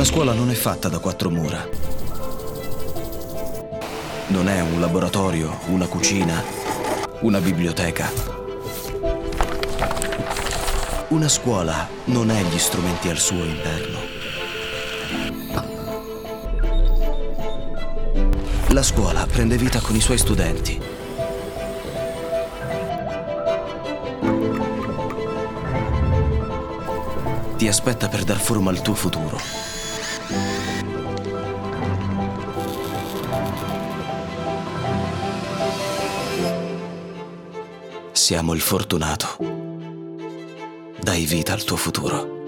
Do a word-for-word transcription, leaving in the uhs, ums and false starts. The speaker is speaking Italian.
Una scuola non è fatta da quattro mura. Non è un laboratorio, una cucina, una biblioteca. Una scuola non è gli strumenti al suo interno. La scuola prende vita con i suoi studenti. Ti aspetta per dar forma al tuo futuro. Siamo il fortunato. Dai vita al tuo futuro.